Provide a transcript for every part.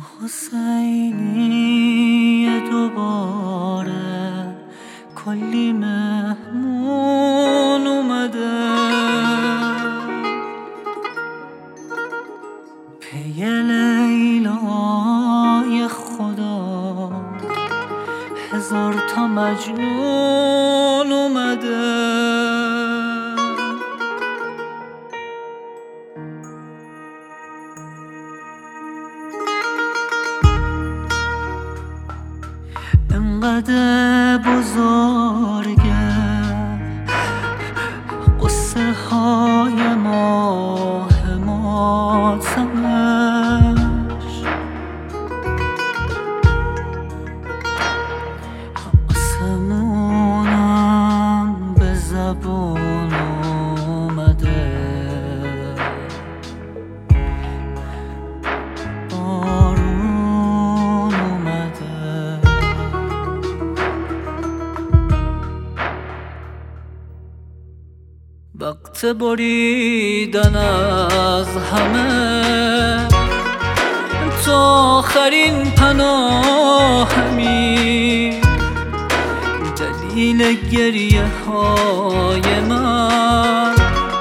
حسینی دوباره کلی مهمون اومده، پی لیلای خدا هزار تا مجنون اومده. انقدر بزرگه قصه های ماه ماتمش، آسمونم به زبون اومده، بارون اومده. وقت بریدن از همه تا آخرین پناهمی، دلیل گریه های من،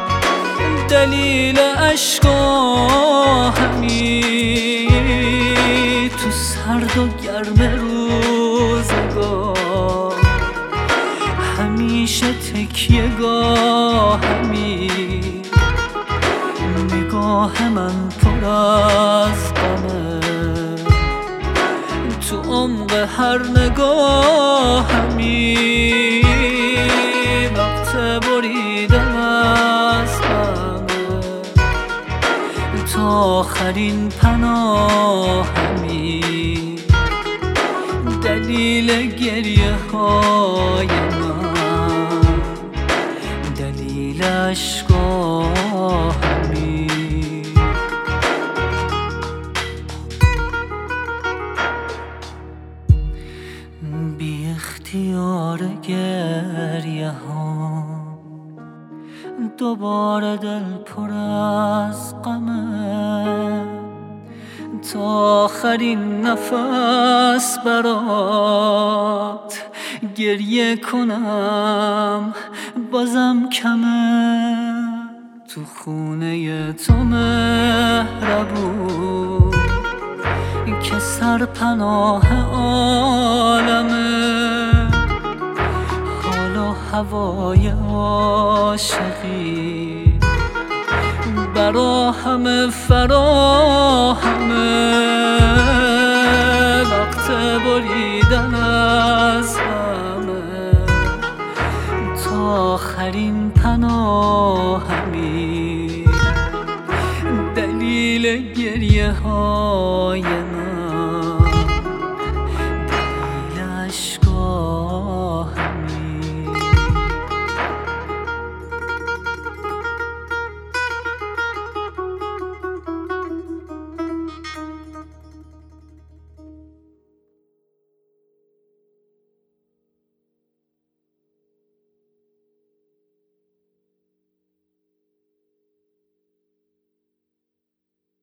دلیل اشکاهمی، تو سرد و گرم روزگار همیشه تکیه گاهمی، نگاه من پر از غمه، تو عمق هر نگاهمی. وقت بریدن از همه تا آخرین پناهمی، دلیل گریه های من، دلیل اشکاهمی. بی اختیار گریه ها دوباره دل پر از غمه، تا آخرین نفس برات گریه کنم بازم کمه. تو خونه تو مهربون که سرپناه عالمه، حال و هوای عاشقی برا همه فراهمه. وقت بریدن از همه تا آخرین پناهمی، دلیل گریه های من،